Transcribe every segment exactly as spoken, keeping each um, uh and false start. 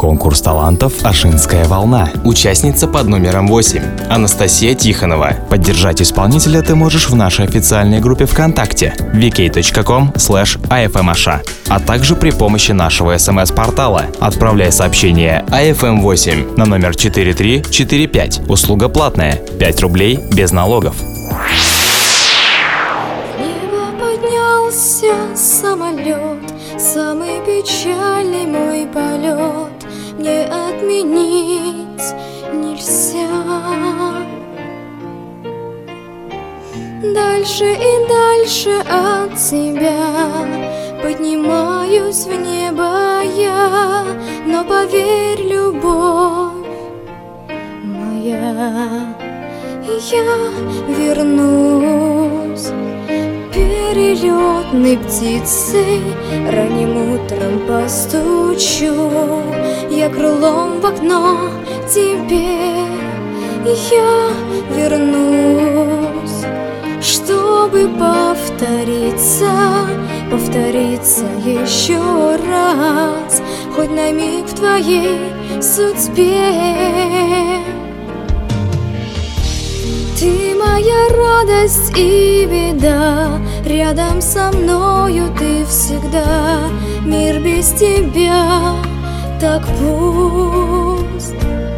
Конкурс талантов «Ашинская волна». Участница под номером восемь. Анастасия Тихонова. Поддержать исполнителя ты можешь в нашей официальной группе ВКонтакте ви кей точка ком слэш ай эф эм аша, а также при помощи нашего смс-портала. Отправляй сообщение ай эф эм восемь на номер четыре три четыре пять. Услуга платная. пять рублей без налогов. Самолет, самый печальный мой полет мне отменить нельзя. Дальше и дальше от тебя поднимаюсь в небо я, но поверь, любовь моя, я вернусь. Перелетной птицей ранним утром постучу я крылом в окно тебе. Я вернусь, чтобы повториться, повториться еще раз, хоть на миг в твоей судьбе. Ты моя радость и беда, рядом со мною ты всегда. Мир без тебя так пуст.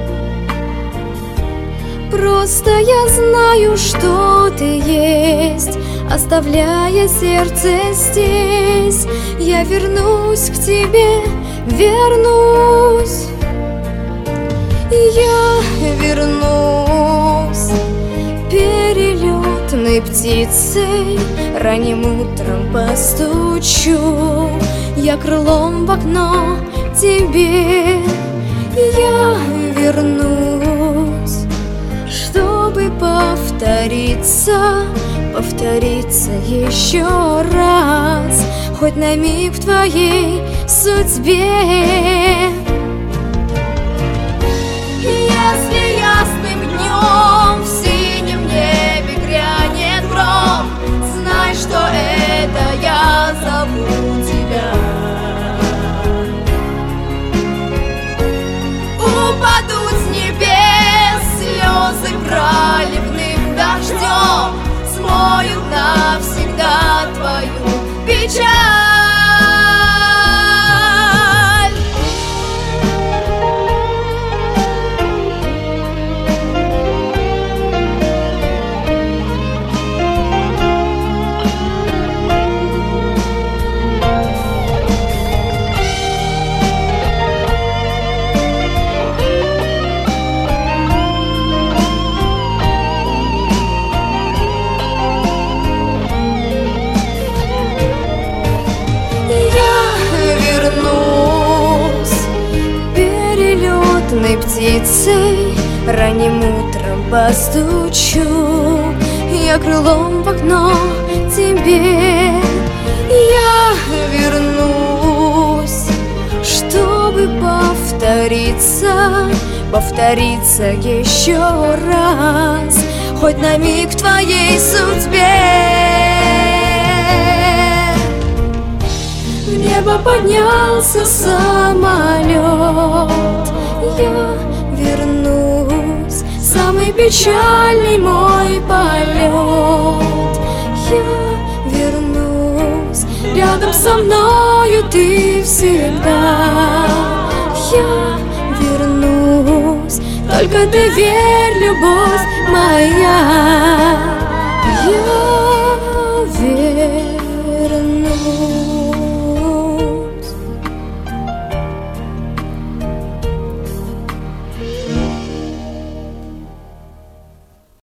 Просто я знаю, что ты есть, оставляя сердце здесь. Я вернусь к тебе, вернусь. Я вернусь. Перелетной птицей ранним утром постучу я крылом в окно тебе. Я вернусь, чтобы повториться, повториться еще раз, хоть на миг в твоей судьбе. Если ясным днем в синем небе грянет гром, знай, что это я зову тебя. Упадут с небес слезы проливным дождем, смоют навсегда твою печаль. Птицей ранним утром постучу я крылом в окно тебе. Я вернусь, чтобы повториться, повториться еще раз, хоть на миг в твоей судьбе. В небо поднялся самолет, я вернусь, самый печальный мой полет. Я вернусь, рядом со мною ты всегда. Я вернусь, только ты верь, любовь моя.